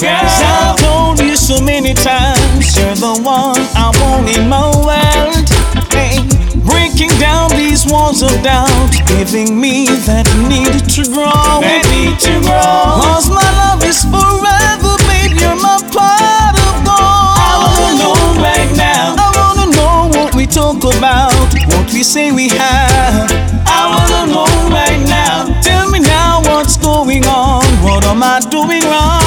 girl. I've told you so many times, you're the one I want in my world. Hey, breaking down these walls of doubt, giving me that need to grow. That need to grow. 'Cause my love is forever, babe, you're my pot of gold. I wanna know right now. I wanna know what we talk about, what we say we have. I wanna know right now. Tell me now what's going on, what am I doing wrong?